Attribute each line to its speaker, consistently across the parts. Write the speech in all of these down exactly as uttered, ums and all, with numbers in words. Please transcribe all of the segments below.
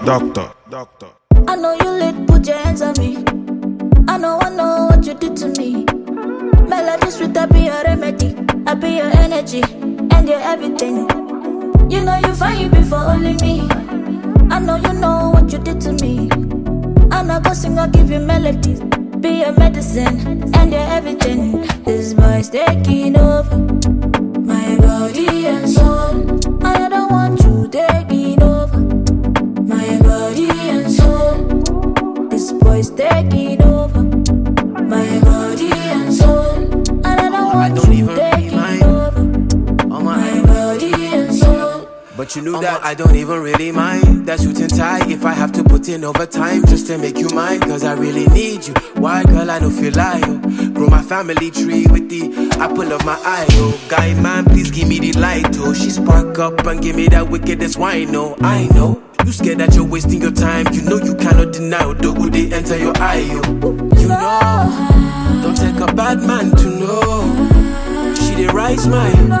Speaker 1: doctor, doctor.
Speaker 2: I know you lit, put your hands on me. I know, I know what you did to me. Melody sweet, I be your remedy. I be your energy, and your everything. You know you find before only me. I know you know what you did to me. I'm not gonna sing, I'll give you melodies. Be your medicine, and your everything. This boy's taking over my body and soul. I don't want you taking over my body and soul. This boy's taking over my body and soul. And I don't want I don't you even taking mind. Over oh my, my body and soul.
Speaker 3: But you knew oh that my, I don't even really mind that suit and tie. If I have to put in overtime just to make you mine, cause I really need you. Why, girl, I don't feel like you. Grow my family tree with the apple of my eye, oh. Guy, man, please give me the light, oh. She spark up and give me that wickedest wine, oh. I know you scared that you're wasting your time. You know you cannot deny the good they enter your eye, oh. You know, don't take a bad man to know. She the right mind.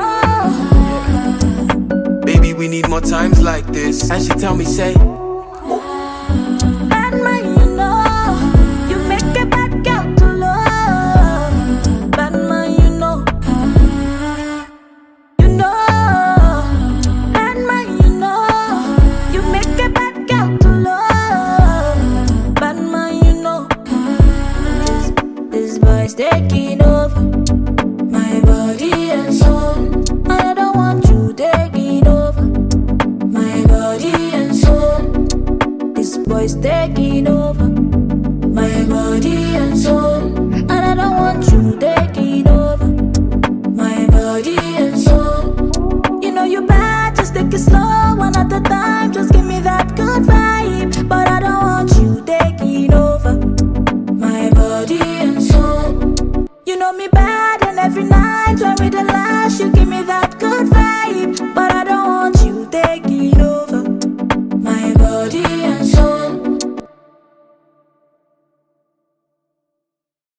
Speaker 3: Baby, we need more times like this. And she tell me, say,
Speaker 2: bad man, you know, you make a bad girl to love. Bad man, you know, you know, bad man, you know, you make a bad girl to love. Bad man, you know, this, this boy's taking over